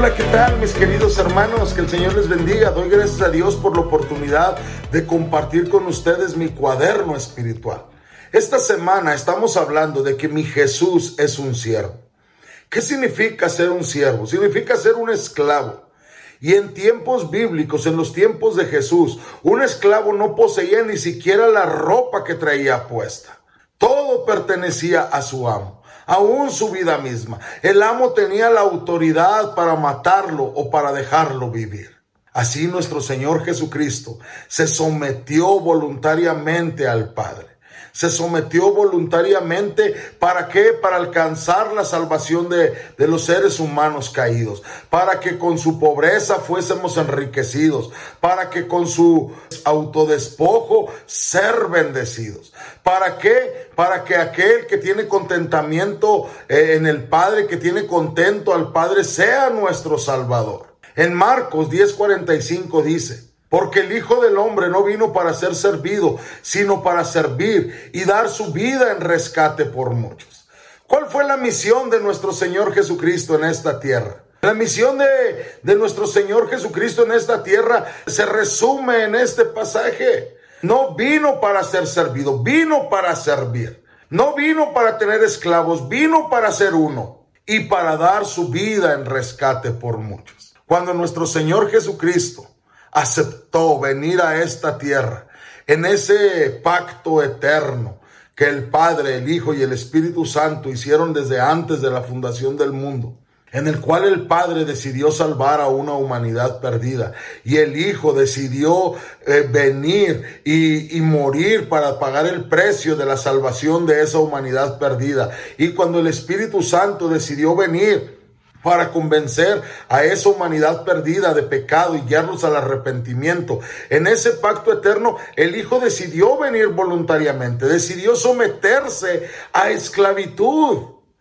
Hola, ¿qué tal mis queridos hermanos? Que el Señor les bendiga. Doy gracias a Dios por la oportunidad de compartir con ustedes mi cuaderno espiritual. Esta semana estamos hablando de que mi Jesús es un siervo. ¿Qué significa ser un siervo? Significa ser un esclavo. Y en tiempos bíblicos, en los tiempos de Jesús, un esclavo no poseía ni siquiera la ropa que traía puesta. Todo pertenecía a su amo, aún su vida misma. El amo tenía la autoridad para matarlo o para dejarlo vivir. Así nuestro Señor Jesucristo se sometió voluntariamente al Padre. Se sometió voluntariamente, ¿para qué? Para alcanzar la salvación de los seres humanos caídos, para que con su pobreza fuésemos enriquecidos, para que con su autodespojo ser bendecidos. ¿Para qué? Para que aquel que tiene contentamiento en el Padre, que tiene contento al Padre, sea nuestro Salvador. En Marcos 10:45 dice: porque el Hijo del Hombre no vino para ser servido, sino para servir y dar su vida en rescate por muchos. ¿Cuál fue la misión de nuestro Señor Jesucristo en esta tierra? La misión de nuestro Señor Jesucristo en esta tierra se resume en este pasaje. No vino para ser servido, vino para servir. No vino para tener esclavos, vino para ser uno y para dar su vida en rescate por muchos. Cuando nuestro Señor Jesucristo aceptó venir a esta tierra en ese pacto eterno que el Padre, el Hijo y el Espíritu Santo hicieron desde antes de la fundación del mundo, en el cual el Padre decidió salvar a una humanidad perdida y el Hijo decidió venir y morir para pagar el precio de la salvación de esa humanidad perdida. Y cuando el Espíritu Santo decidió venir para convencer a esa humanidad perdida de pecado y guiarlos al arrepentimiento, en ese pacto eterno, el Hijo decidió venir voluntariamente, decidió someterse a esclavitud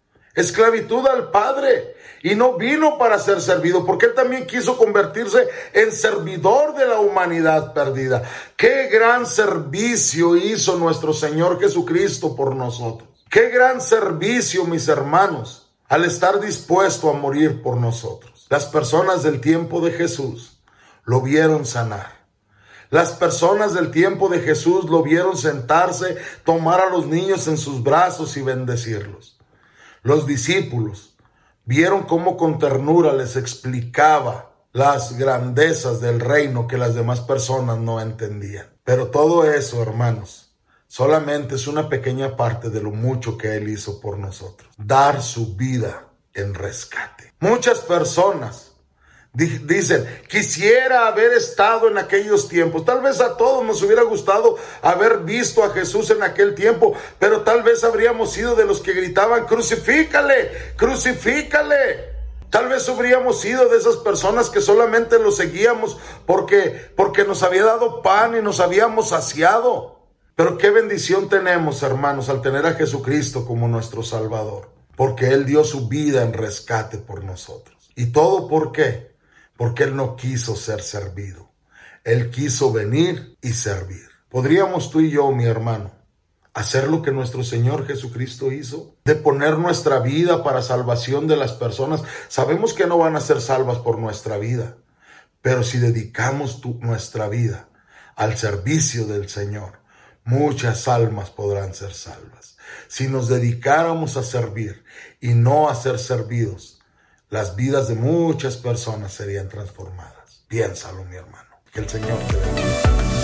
al Padre, y no vino para ser servido, porque Él también quiso convertirse en servidor de la humanidad perdida. ¡Qué gran servicio hizo nuestro Señor Jesucristo por nosotros! ¡Qué gran servicio, mis hermanos! Al estar dispuesto a morir por nosotros. Las personas del tiempo de Jesús lo vieron sanar. Las personas del tiempo de Jesús lo vieron sentarse, tomar a los niños en sus brazos y bendecirlos. Los discípulos vieron cómo con ternura les explicaba las grandezas del reino que las demás personas no entendían. Pero todo eso, hermanos, solamente es una pequeña parte de lo mucho que Él hizo por nosotros. Dar su vida en rescate. Muchas personas dicen: quisiera haber estado en aquellos tiempos. Tal vez a todos nos hubiera gustado haber visto a Jesús en aquel tiempo, pero tal vez habríamos sido de los que gritaban: crucifícale, crucifícale. Tal vez habríamos sido de esas personas que solamente lo seguíamos porque nos había dado pan y nos habíamos saciado. Pero qué bendición tenemos, hermanos, al tener a Jesucristo como nuestro Salvador, porque Él dio su vida en rescate por nosotros. ¿Y todo por qué? Porque Él no quiso ser servido. Él quiso venir y servir. ¿Podríamos tú y yo, mi hermano, hacer lo que nuestro Señor Jesucristo hizo? De poner nuestra vida para salvación de las personas. Sabemos que no van a ser salvas por nuestra vida, pero si dedicamos nuestra vida al servicio del Señor, muchas almas podrán ser salvas. Si nos dedicáramos a servir y no a ser servidos, las vidas de muchas personas serían transformadas. Piénsalo, mi hermano. Que el Señor te bendiga.